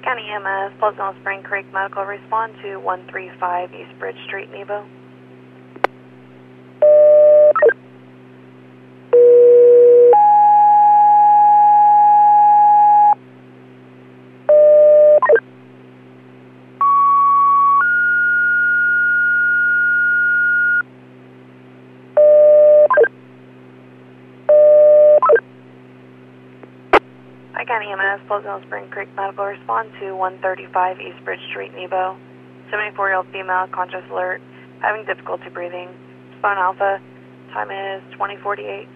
County EMS, Pleasant Hill Spring Creek Medical, respond to 135 East Bridge Street, Nebo. County EMS, Pleasant Hill Spring Creek Medical, respond to 135 East Bridge Street, Nebo. 74-year-old female, conscious alert, having difficulty breathing. Respond Alpha, time is 20:48.